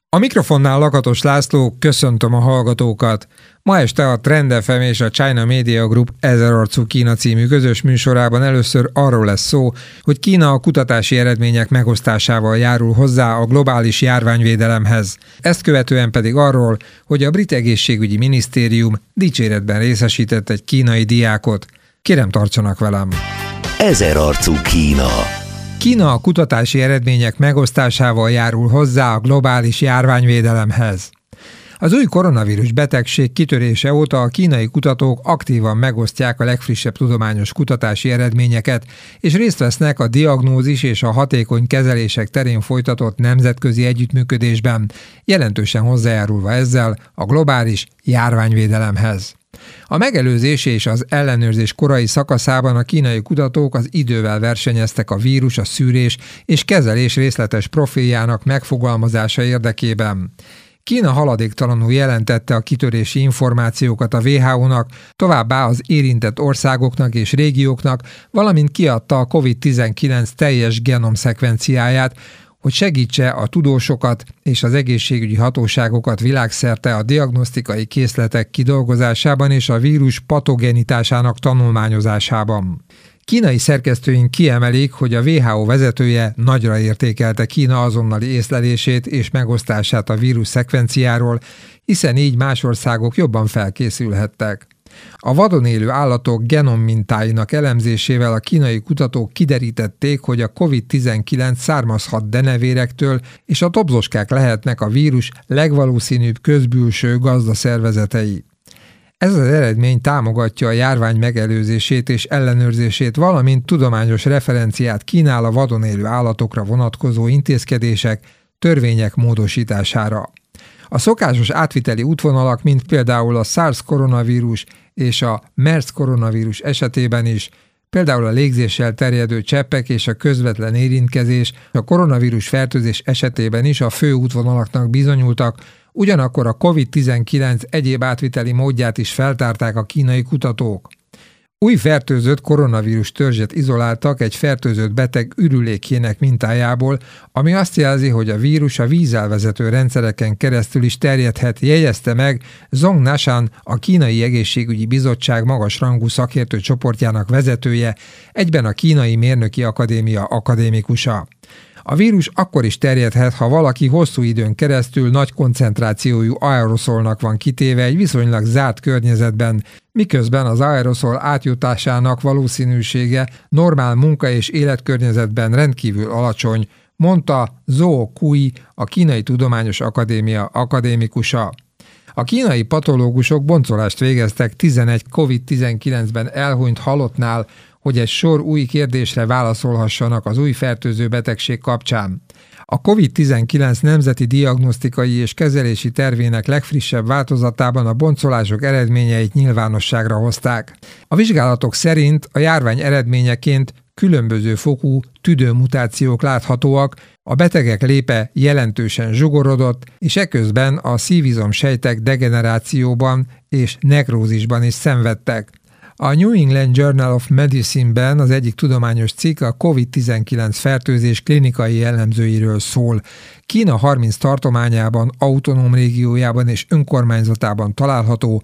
A mikrofonnál Lakatos László, köszöntöm a hallgatókat. Ma este a Trend FM és a China Media Group 1000 arcú Kína című közös műsorában először arról lesz szó, hogy Kína a kutatási eredmények megosztásával járul hozzá a globális járványvédelemhez. Ezt követően pedig arról, hogy a brit egészségügyi minisztérium dicséretben részesített egy kínai diákot. Kérem, tartsanak velem! 1000 arcú Kína. Kína a kutatási eredmények megosztásával járul hozzá a globális járványvédelemhez. Az új koronavírus betegség kitörése óta a kínai kutatók aktívan megosztják a legfrissebb tudományos kutatási eredményeket, és részt vesznek a diagnózis és a hatékony kezelések terén folytatott nemzetközi együttműködésben, jelentősen hozzájárulva ezzel a globális járványvédelemhez. A megelőzés és az ellenőrzés korai szakaszában a kínai kutatók az idővel versenyeztek a vírus, a szűrés és kezelés részletes profiljának megfogalmazása érdekében. Kína haladéktalanul jelentette a kitörési információkat a WHO-nak, továbbá az érintett országoknak és régióknak, valamint kiadta a COVID-19 teljes genomszekvenciáját, hogy segítse a tudósokat és az egészségügyi hatóságokat világszerte a diagnosztikai készletek kidolgozásában és a vírus patogenitásának tanulmányozásában. Kínai szerkesztőink kiemelik, hogy a WHO vezetője nagyra értékelte Kína azonnali észlelését és megosztását a vírus szekvenciáról, hiszen így más országok jobban felkészülhettek. A vadon élő állatok genommintáinak elemzésével a kínai kutatók kiderítették, hogy a COVID-19 származhat denevérektől, és a dobzoskák lehetnek a vírus legvalószínűbb közbülső gazdaszervezetei. Ez az eredmény támogatja a járvány megelőzését és ellenőrzését, valamint tudományos referenciát kínál a vadon élő állatokra vonatkozó intézkedések, törvények módosítására. A szokásos átviteli útvonalak, mint például a SARS koronavírus és a MERS koronavírus esetében is, például a légzéssel terjedő cseppek és a közvetlen érintkezés, a koronavírus fertőzés esetében is a fő útvonalaknak bizonyultak, ugyanakkor a COVID-19 egyéb átviteli módját is feltárták a kínai kutatók. Új fertőzött koronavírus törzset izoláltak egy fertőzött beteg ürülékjének mintájából, ami azt jelzi, hogy a vírus a vízelvezető rendszereken keresztül is terjedhet, jegyezte meg Zhong Nashan, a Kínai Egészségügyi Bizottság magasrangú szakértő csoportjának vezetője, egyben a Kínai Mérnöki Akadémia akadémikusa. A vírus akkor is terjedhet, ha valaki hosszú időn keresztül nagy koncentrációjú aeroszolnak van kitéve egy viszonylag zárt környezetben, miközben az aeroszol átjutásának valószínűsége normál munka- és életkörnyezetben rendkívül alacsony, mondta Zhou Kui, a Kínai Tudományos Akadémia akadémikusa. A kínai patológusok boncolást végeztek 11 COVID-19-ben elhunyt halottnál, hogy egy sor új kérdésre válaszolhassanak az új fertőző betegség kapcsán. A COVID-19 nemzeti diagnosztikai és kezelési tervének legfrissebb változatában a boncolások eredményeit nyilvánosságra hozták. A vizsgálatok szerint a járvány eredményeként különböző fokú tüdőmutációk láthatóak, a betegek lépe jelentősen zsugorodott, és eközben a szívizomsejtek degenerációban és nekrózisban is szenvedtek. A New England Journal of Medicine-ben az egyik tudományos cikk a COVID-19 fertőzés klinikai jellemzőiről szól. Kína 30 tartományában, autonóm régiójában és önkormányzatában található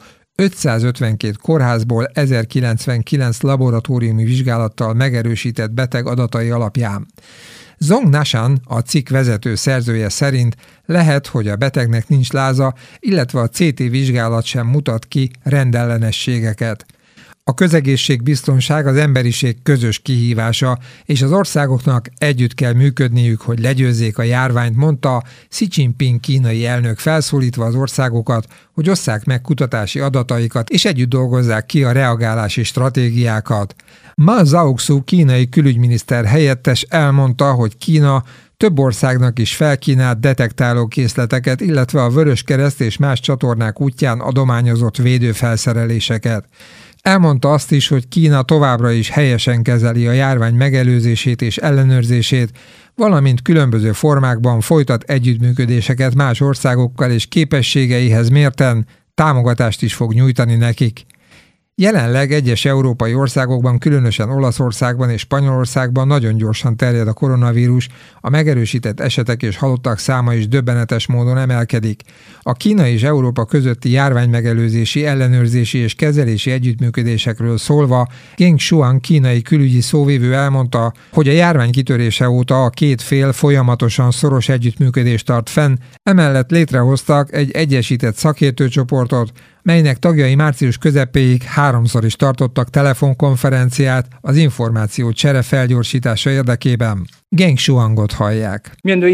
552 kórházból 1099 laboratóriumi vizsgálattal megerősített beteg adatai alapján. Zhong Nashan, a cikk vezető szerzője szerint lehet, hogy a betegnek nincs láza, illetve a CT vizsgálat sem mutat ki rendellenességeket. A közegészségbiztonság az emberiség közös kihívása, és az országoknak együtt kell működniük, hogy legyőzzék a járványt, mondta Xi Jinping kínai elnök, felszólítva az országokat, hogy osszák meg kutatási adataikat, és együtt dolgozzák ki a reagálási stratégiákat. Ma Zhaoxu kínai külügyminiszter helyettes elmondta, hogy Kína több országnak is felkínált detektáló készleteket, illetve a Vöröskereszt és más csatornák útján adományozott védőfelszereléseket. Elmondta azt is, hogy Kína továbbra is helyesen kezeli a járvány megelőzését és ellenőrzését, valamint különböző formákban folytat együttműködéseket más országokkal és képességeihez mérten támogatást is fog nyújtani nekik. Jelenleg egyes európai országokban, különösen Olaszországban és Spanyolországban nagyon gyorsan terjed a koronavírus, a megerősített esetek és halottak száma is döbbenetes módon emelkedik. A Kína és Európa közötti járványmegelőzési, ellenőrzési és kezelési együttműködésekről szólva Geng Shuang kínai külügyi szóvivő elmondta, hogy a járvány kitörése óta a két fél folyamatosan szoros együttműködést tart fenn, emellett létrehoztak egy egyesített szakértőcsoportot, melynek tagjai március közepéig 3-szor is tartottak telefonkonferenciát az információ csere felgyorsítása érdekében. Geng Shuangot hallják.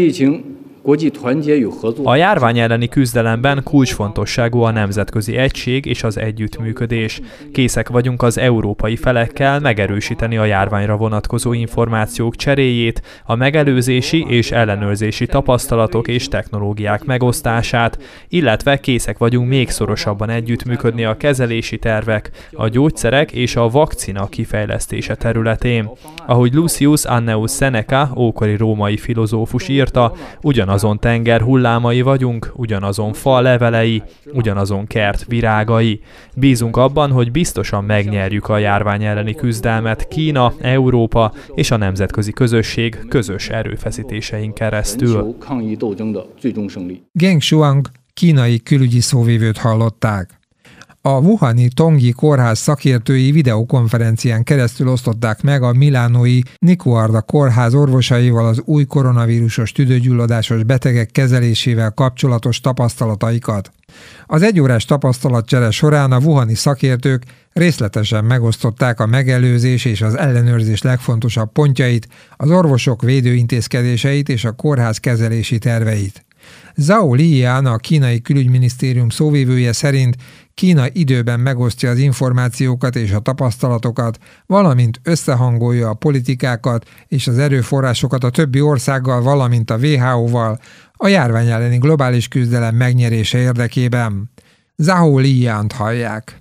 A járvány elleni küzdelemben kulcsfontosságú a nemzetközi egység és az együttműködés. Készek vagyunk az európai felekkel megerősíteni a járványra vonatkozó információk cseréjét, a megelőzési és ellenőrzési tapasztalatok és technológiák megosztását, illetve készek vagyunk még szorosabban együttműködni a kezelési tervek, a gyógyszerek és a vakcina kifejlesztése területén. Ahogy Lucius Annaeus Seneca, ókori római filozófus írta, ugyanazon tenger hullámai vagyunk, ugyanazon fa levelei, ugyanazon kert virágai. Bízunk abban, hogy biztosan megnyerjük a járvány elleni küzdelmet Kína, Európa és a nemzetközi közösség közös erőfeszítésein keresztül. Geng Shuang kínai külügyi szóvivőt hallották. A wuhani Tongji kórház szakértői videokonferencián keresztül osztották meg a milánói Niguarda kórház orvosaival az új koronavírusos tüdőgyulladásos betegek kezelésével kapcsolatos tapasztalataikat. Az egyórás tapasztalatcsere során a wuhani szakértők részletesen megosztották a megelőzés és az ellenőrzés legfontosabb pontjait, az orvosok védőintézkedéseit és a kórház kezelési terveit. Zhao Lijian, a kínai külügyminisztérium szóvivője szerint Kína időben megosztja az információkat és a tapasztalatokat, valamint összehangolja a politikákat és az erőforrásokat a többi országgal, valamint a WHO-val a járvány elleni globális küzdelem megnyerése érdekében. Zhao Lijant hallják.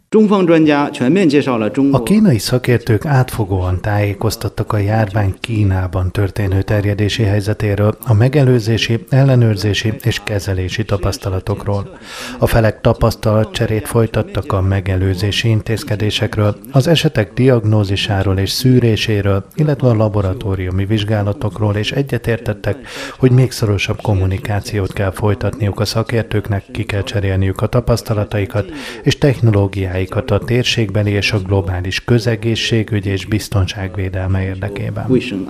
A kínai szakértők átfogóan tájékoztattak a járvány Kínában történő terjedési helyzetéről, a megelőzési, ellenőrzési és kezelési tapasztalatokról. A felek tapasztalatcserét folytattak a megelőzési intézkedésekről, az esetek diagnózisáról és szűréséről, illetve a laboratóriumi vizsgálatokról, és egyetértettek, hogy még szorosabb kommunikációt kell folytatniuk a szakértőknek, ki kell cserélniük a tapasztalataikat és technológiáikat a térségbeli és a globális közegészségügy és biztonságvédelme érdekében.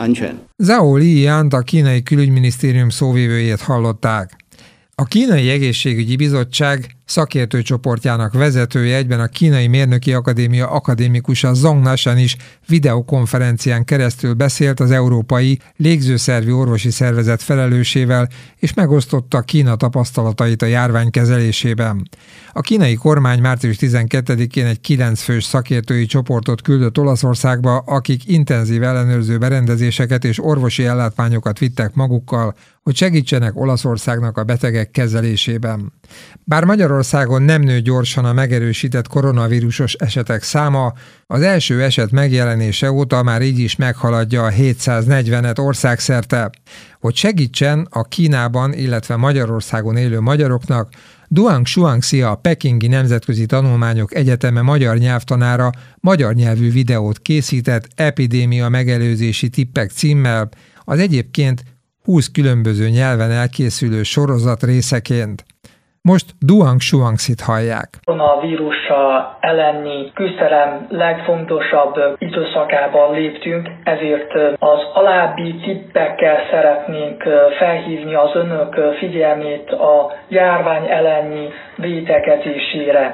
Zhao Lijant, a kínai külügyminisztérium szóvivőjét hallották. A Kínai Egészségügyi Bizottság szakértőcsoportjának vezetője, egyben a Kínai Mérnöki Akadémia akadémikusa Zhong Nashan is videokonferencián keresztül beszélt az Európai Légzőszervi Orvosi Szervezet felelősével, és megosztotta Kína tapasztalatait a járvány kezelésében. A kínai kormány március 12-én egy 9 fős szakértői csoportot küldött Olaszországba, akik intenzív ellenőrző berendezéseket és orvosi ellátmányokat vittek magukkal, hogy segítsenek Olaszországnak a betegek kezelésében. Bár Magyarországon nem nő gyorsan a megerősített koronavírusos esetek száma, az első eset megjelenése óta már így is meghaladja a 740-et országszerte. Hogy segítsen a Kínában, illetve Magyarországon élő magyaroknak, Duang Shuangxi, a Pekingi Nemzetközi Tanulmányok Egyeteme magyar nyelvtanára magyar nyelvű videót készített epidémia megelőzési tippek címmel, az egyébként 20 különböző nyelven elkészülő sorozat részeként. Most Duang Shuangxit hallják. Koronavírussal elleni küzdelem legfontosabb időszakában léptünk, ezért az alábbi tippekkel szeretnénk felhívni az önök figyelmét a járvány elleni védekezésére.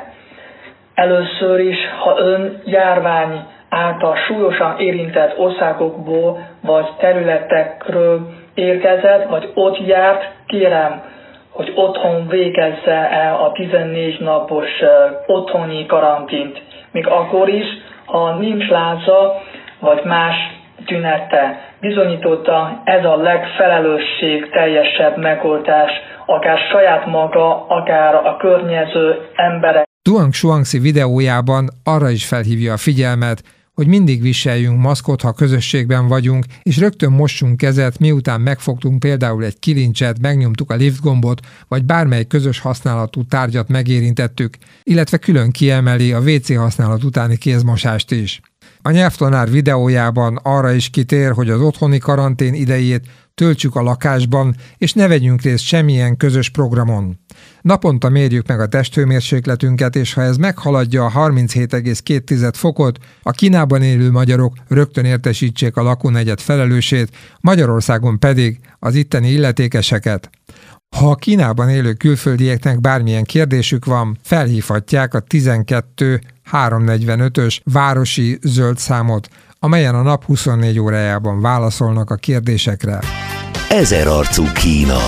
Először is, ha ön járvány által súlyosan érintett országokból vagy területekről érkezett, vagy ott járt, kérem, hogy otthon végezze el a 14 napos otthoni karantint. Még akkor is, ha nincs láza, vagy más tünete. Bizonyította, ez a legfelelősségteljesebb megoldás, akár saját maga, akár a környező emberek. Duang Shuangxi videójában arra is felhívja a figyelmet, hogy mindig viseljünk maszkot, ha közösségben vagyunk, és rögtön mossunk kezet, miután megfogtunk például egy kilincset, megnyomtuk a lift gombot, vagy bármely közös használatú tárgyat megérintettük, illetve külön kiemeli a WC használat utáni kézmosást is. A nyelvtanár videójában arra is kitér, hogy az otthoni karantén idejét töltsük a lakásban, és ne vegyünk részt semmilyen közös programon. Naponta mérjük meg a testhőmérsékletünket, és ha ez meghaladja a 37,2 fokot, a Kínában élő magyarok rögtön értesítsék a lakónegyed felelősét, Magyarországon pedig az itteni illetékeseket. Ha a Kínában élő külföldieknek bármilyen kérdésük van, felhívhatják a 12 345-ös városi zöld számot, amelyen a nap 24 órájában válaszolnak a kérdésekre. Ezerarcú Kína.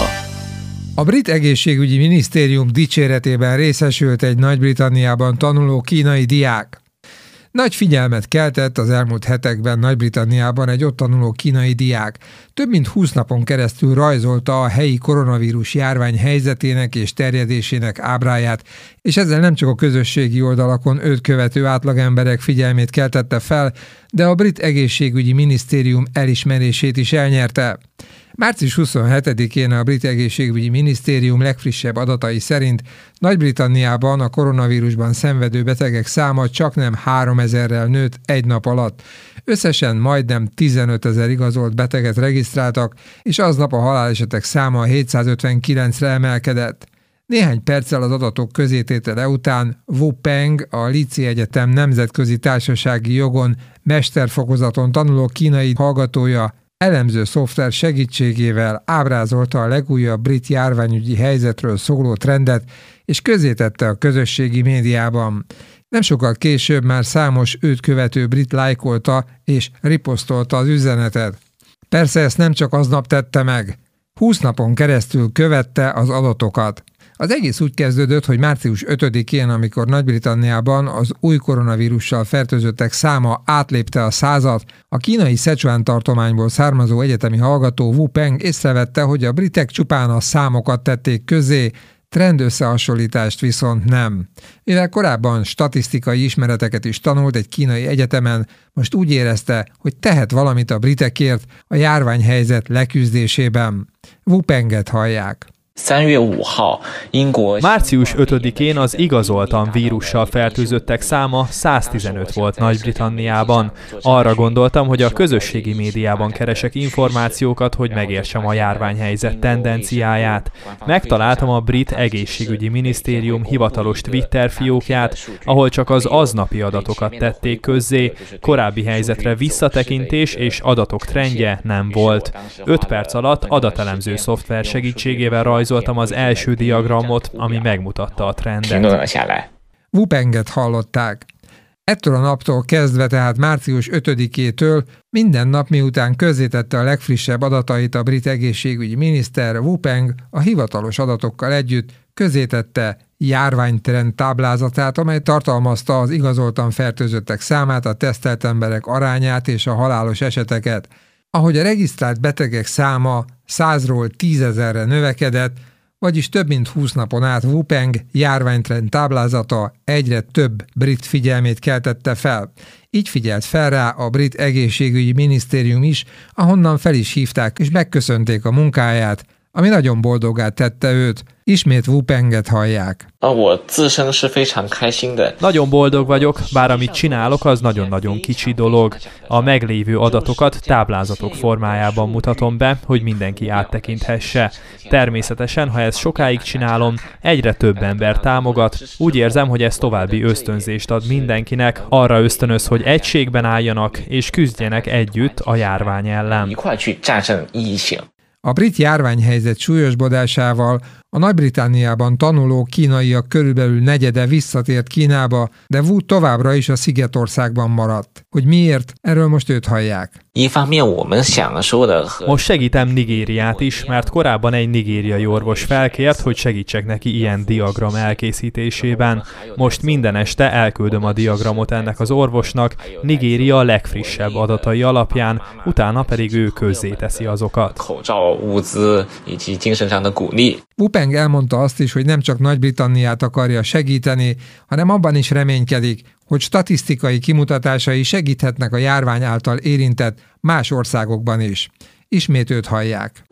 A brit egészségügyi minisztérium dicséretében részesült egy Nagy-Britanniában tanuló kínai diák. Nagy figyelmet keltett az elmúlt hetekben Nagy-Britanniában egy ott tanuló kínai diák. Több mint 20 napon keresztül rajzolta a helyi koronavírus járvány helyzetének és terjedésének ábráját, és ezzel nem csak a közösségi oldalakon őt követő átlagemberek figyelmét keltette fel, de a brit egészségügyi minisztérium elismerését is elnyerte. Március 27-én a brit egészségügyi minisztérium legfrissebb adatai szerint Nagy-Britanniában a koronavírusban szenvedő betegek száma csaknem 3000-rel nőtt egy nap alatt. Összesen majdnem 15 000 igazolt beteget regisztráltak, és aznap a halálesetek száma 759-re emelkedett. Néhány perccel az adatok közététele után Wu Peng, a Lici Egyetem nemzetközi társasági jogon mesterfokozaton tanuló kínai hallgatója elemző szoftver segítségével ábrázolta a legújabb brit járványügyi helyzetről szóló trendet, és közzétette a közösségi médiában. Nem sokkal később már számos őt követő brit lájkolta és riposztolta az üzenetet. Persze ezt nem csak aznap tette meg. 20 napon keresztül követte az adatokat. Az egész úgy kezdődött, hogy március 5-én, amikor Nagy-Britanniában az új koronavírussal fertőzöttek száma átlépte a 100-at, a kínai Szechuan tartományból származó egyetemi hallgató Wu Peng észrevette, hogy a britek csupán a számokat tették közzé, trendösszehasonlítást viszont nem. Mivel korábban statisztikai ismereteket is tanult egy kínai egyetemen, most úgy érezte, hogy tehet valamit a britekért a járványhelyzet leküzdésében. Wu Penget hallják. Március 5-én az igazoltan vírussal fertőzöttek száma 115 volt Nagy-Britanniában. Arra gondoltam, hogy a közösségi médiában keresek információkat, hogy megértsem a járványhelyzet tendenciáját. Megtaláltam a brit egészségügyi minisztérium hivatalos Twitter fiókját, ahol csak az aznapi adatokat tették közzé, korábbi helyzetre visszatekintés és adatok trendje nem volt. 5 perc alatt adatelemző szoftver segítségével rajzoltam az első diagramot, ami megmutatta a trendet. Wu Penget hallották. Ettől a naptól kezdve, tehát március 5-től minden nap, miután közzétette a legfrissebb adatait a brit egészségügyi miniszter, Wu Peng a hivatalos adatokkal együtt közzétette járványtrend táblázatát, amely tartalmazta az igazoltan fertőzöttek számát, a tesztelt emberek arányát és a halálos eseteket. Ahogy a regisztrált betegek száma 100-ról 10 000-re növekedett, vagyis több mint 20 napon át Wu Peng járványtrend táblázata egyre több brit figyelmét keltette fel. Így figyelt fel rá a brit egészségügyi minisztérium is, ahonnan fel is hívták és megköszönték a munkáját, ami nagyon boldoggá tette őt. Ismét Wu Penget hallják. Nagyon boldog vagyok, bár amit csinálok, az nagyon-nagyon kicsi dolog. A meglévő adatokat táblázatok formájában mutatom be, hogy mindenki áttekinthesse. Természetesen, ha ezt sokáig csinálom, egyre több ember támogat. Úgy érzem, hogy ez további ösztönzést ad mindenkinek, arra ösztönöz, hogy egységben álljanak és küzdjenek együtt a járvány ellen. A brit járványhelyzet súlyosbodásával a Nagy-Britanniában tanuló kínaiak körülbelül negyede visszatért Kínába, de Wu továbbra is a Szigetországban maradt. Hogy miért? Erről most őt hallják. Most segítem Nigériát is, mert korábban egy nigériai orvos felkért, hogy segítsek neki ilyen diagram elkészítésében. Most minden este elküldöm a diagramot ennek az orvosnak, Nigéria legfrissebb adatai alapján, utána pedig ő közzéteszi azokat. Wu Peng elmondta azt is, hogy nem csak Nagy-Britanniát akarja segíteni, hanem abban is reménykedik, hogy statisztikai kimutatásai segíthetnek a járvány által érintett más országokban is. Ismét őt hallják.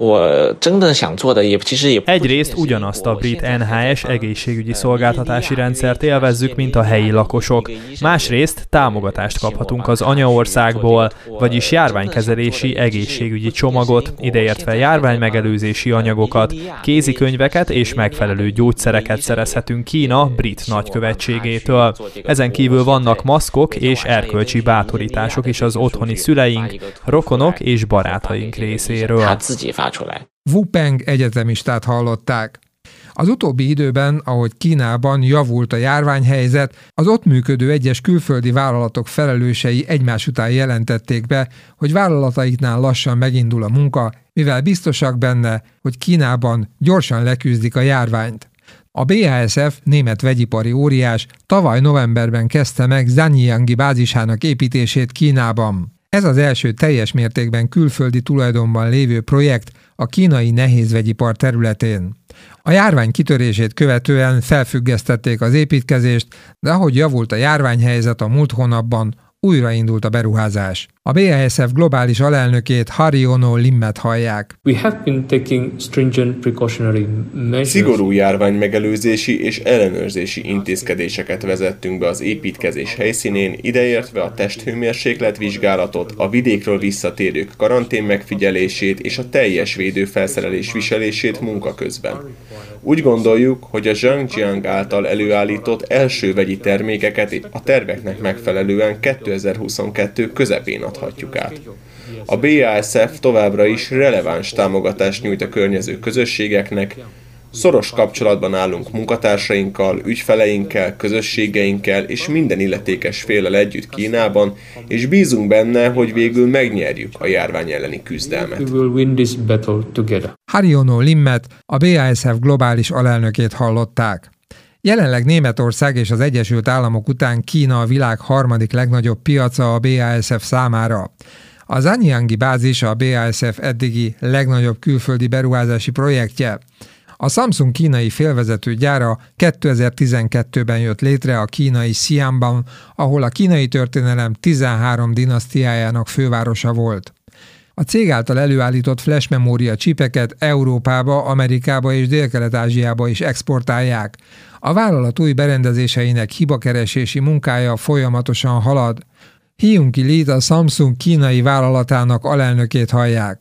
Egyrészt ugyanazt a brit NHS egészségügyi szolgáltatási rendszert élvezzük, mint a helyi lakosok. Másrészt támogatást kaphatunk az anyaországból, vagyis járványkezelési egészségügyi csomagot, ideértve járványmegelőzési anyagokat, kézikönyveket és megfelelő gyógyszereket szerezhetünk Kína brit nagykövetségétől. Ezen kívül vannak maszkok és erkölcsi bátorítások is az otthoni szüleink, rokonok és barátaink részéről. Wu Peng egyetemistát hallották. Az utóbbi időben, ahogy Kínában javult a járványhelyzet, az ott működő egyes külföldi vállalatok felelősei egymás után jelentették be, hogy vállalataiknál lassan megindul a munka, mivel biztosak benne, hogy Kínában gyorsan leküzdik a járványt. A BASF, német vegyipari óriás, tavaly novemberben kezdte meg Zhangjiangi bázisának építését Kínában. Ez az első teljes mértékben külföldi tulajdonban lévő projekt a kínai nehézvegyipar területén. A járvány kitörését követően felfüggesztették az építkezést, de ahogy javult a járványhelyzet a múlt hónapban, újraindult a beruházás. A BASF globális alelnökét Haryono Limmet hallják. Szigorú járványmegelőzési és ellenőrzési intézkedéseket vezettünk be az építkezés helyszínén, ideértve a testhőmérséklet vizsgálatot, a vidékről visszatérők karantén megfigyelését és a teljes védőfelszerelés viselését munka közben. Úgy gondoljuk, hogy a Zhangjiang által előállított első vegyi termékeket a terveknek megfelelően 2022 közepén adhatjuk át. A BASF továbbra is releváns támogatást nyújt a környező közösségeknek, szoros kapcsolatban állunk munkatársainkkal, ügyfeleinkkel, közösségeinkkel és minden illetékes féllel együtt Kínában, és bízunk benne, hogy végül megnyerjük a járvány elleni küzdelmet. Haryono Limmet, a BASF globális alelnökét hallották. Jelenleg Németország és az Egyesült Államok után Kína a világ harmadik legnagyobb piaca a BASF számára. A Zhangjiangi bázis a BASF eddigi legnagyobb külföldi beruházási projektje. A Samsung kínai félvezető gyára 2012-ben jött létre a kínai Xi'anban, ahol a kínai történelem 13 dinasztiájának fővárosa volt. A cég által előállított flash memória csipeket Európába, Amerikába és Dél-Kelet-Ázsiába is exportálják. A vállalat új berendezéseinek hibakeresési munkája folyamatosan halad. Hyun-ki Lee, a Samsung kínai vállalatának alelnökét hallják.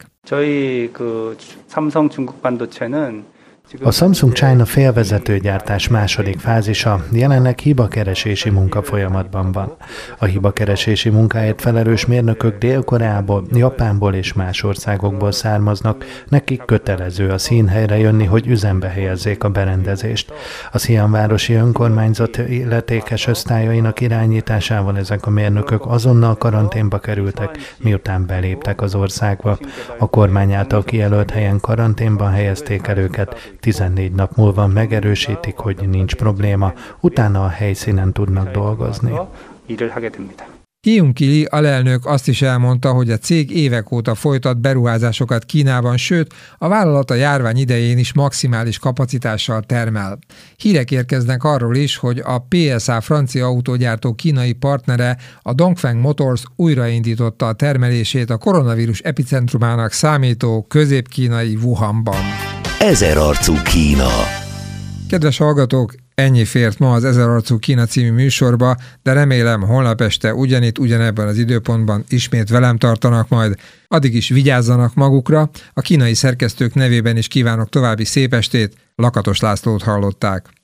A Samsung China félvezetőgyártás második fázisa jelenleg hibakeresési munka folyamatban van. A hibakeresési munkáért felelős mérnökök Dél-Koreából, Japánból és más országokból származnak, nekik kötelező a színhelyre jönni, hogy üzembe helyezzék a berendezést. A Xi'an városi önkormányzat illetékes osztályainak irányításával ezek a mérnökök azonnal karanténba kerültek, miután beléptek az országba. A kormány által kijelölt helyen karanténban helyezték el őket, 14 nap múlva megerősítik, hogy nincs probléma, utána a helyszínen tudnak dolgozni. Hyun-ki Lee alelnök azt is elmondta, hogy a cég évek óta folytat beruházásokat Kínában, sőt, a vállalat a járvány idején is maximális kapacitással termel. Hírek érkeznek arról is, hogy a PSA francia autógyártó kínai partnere, a Dongfeng Motors újraindította a termelését a koronavírus epicentrumának számító közép-kínai Wuhanban. Ezerarcú Kína. Kedves hallgatók, ennyi fért ma az Ezerarcú Kína című műsorba, de remélem holnap este ugyanitt, ugyanebben az időpontban ismét velem tartanak majd. Addig is vigyázzanak magukra, a kínai szerkesztők nevében is kívánok további szép estét, Lakatos Lászlót hallották.